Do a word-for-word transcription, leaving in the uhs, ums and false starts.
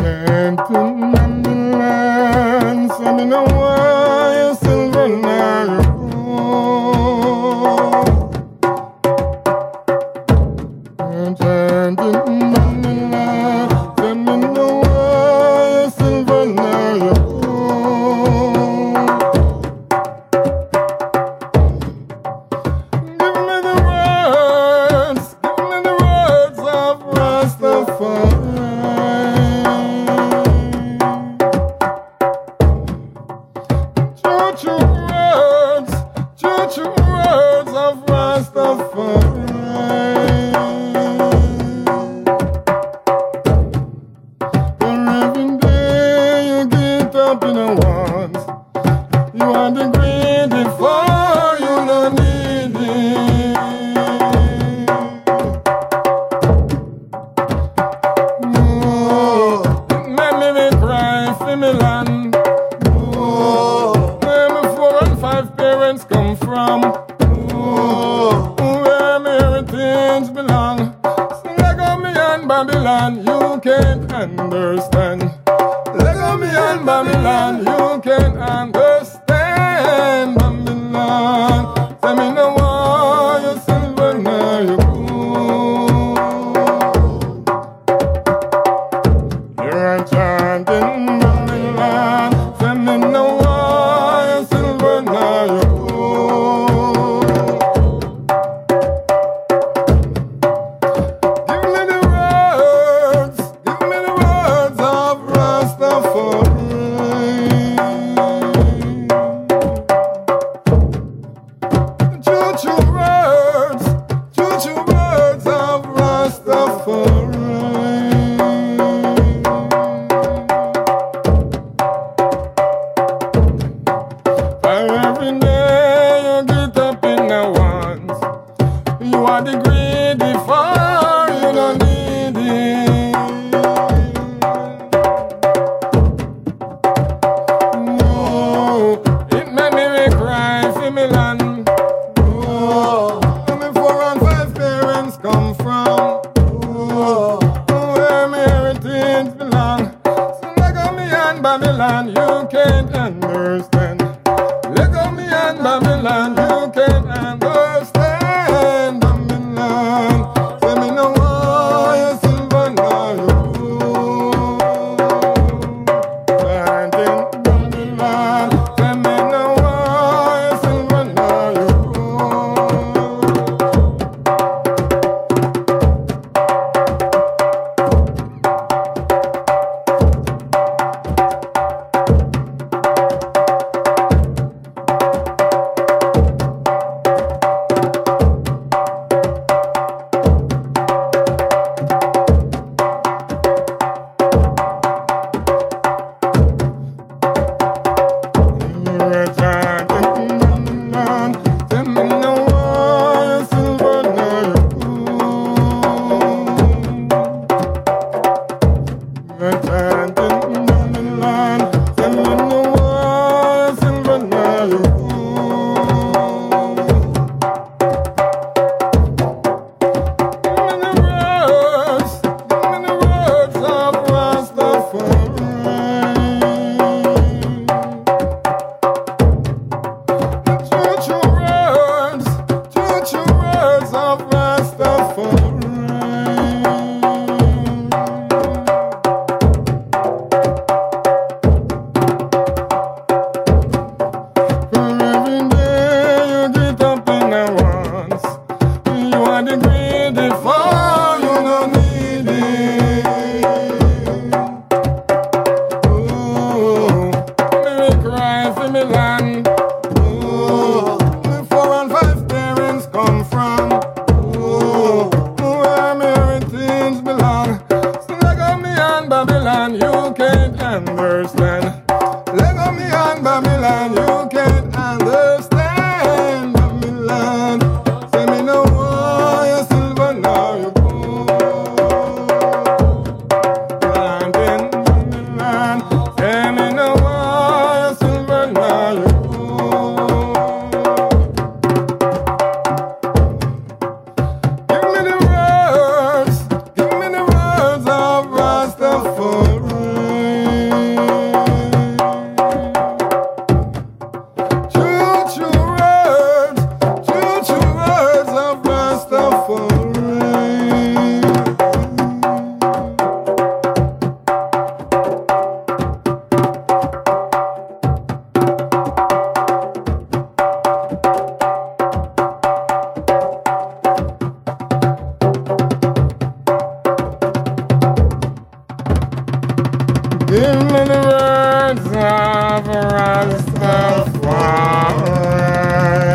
chanting on the land, so me know why you silver now you grow. Chanting on the land, so me know why you silver now you grow. Give me the words, give me the words of Rastafari. True words, true, true words of Rastafari. For every day you get up in a want, you are the greedy for you no need it. Oh, it made me me cry for me land. Parents come from, oh, where my heritage belong. So Lego me and Babylon, you can't understand. Lego me and Babylon, you can't understand. Babylon, tell me no why you silver now you cool. You're chanting Babylon, tell me no why you silver now you. You are the greedy for you don't need it. No, it made me cry for me land. Oh, where four and five parents come from. Oh, where my heritage belong. So Lego me and Babylon, you can't understand. Lego me and Babylon, you can't understand. Babylon, you can't understand. Lego me and Babylon, you can't understand. Babylon, say me no why you silver now you go. And in Babylon, say me no why you silver now you go. Give me the words, give me the words of Rastafari. Give me the words of Rastafari.